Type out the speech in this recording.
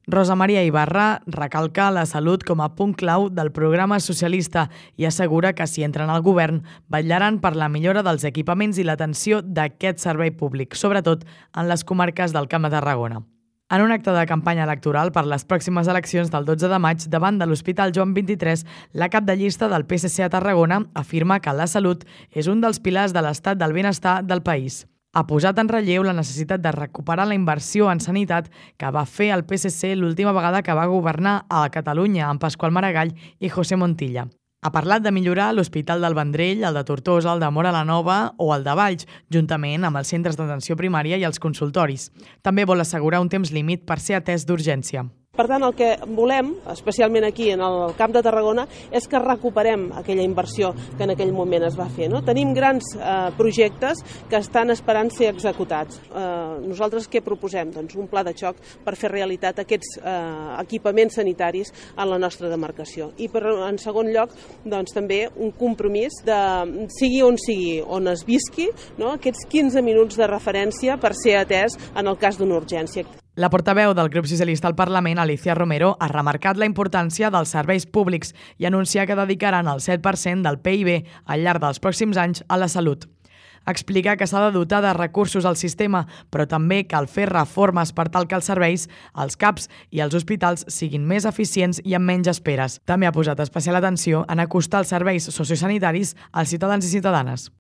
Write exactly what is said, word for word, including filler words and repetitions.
Rosa Maria Ibarra recalca la salut com a punt clau del programa socialista i assegura que si entren al govern vetllaran per la millora dels equipaments i l'atenció d'aquest servei públic, sobretot en les comarques del Camp de Tarragona. En un acte de campanya electoral per les pròximes eleccions del dotze de maig davant de l'Hospital Joan vint-i-tres, la cap de llista del P S C a Tarragona afirma que la salut és un dels pilars de l'estat del benestar del país. Ha posat en relleu la necessitat de recuperar la inversió en sanitat que va fer el P S C l'última vegada que va governar a Catalunya amb Pasqual Maragall i José Montilla. Ha parlat de millorar l'Hospital del Vendrell, el de Tortosa, el de Móra la Nova o el de Valls, juntament amb els centres d'atenció primària i els consultoris. També vol assegurar un temps límit per ser atès d'urgència. Per tant, el que volem, especialment aquí en el Camp de Tarragona, és que recuperem aquella inversió que en aquell moment es va fer. No? Tenim grans eh, projectes que estan esperant ser executats. Eh, nosaltres què proposem? Doncs un pla de xoc per fer realitat aquests eh, equipaments sanitaris en la nostra demarcació. I per, en segon lloc, doncs, també un compromís de, sigui on sigui, on es visqui, no? Aquests quinze minuts de referència per ser atès en el cas d'una urgència. La portaveu del grup socialista al Parlament, Alicia Romero, ha remarcat la importància dels serveis públics i anunciar que dedicaran el set per cent del P I B al llarg dels pròxims anys a la salut. Explica que s'ha de dotar de recursos al sistema, però també cal fer reformes per tal que els serveis, els CAPs i els hospitals siguin més eficients i amb menys esperes. També ha posat especial atenció en acostar els serveis sociosanitaris als ciutadans i ciutadanes.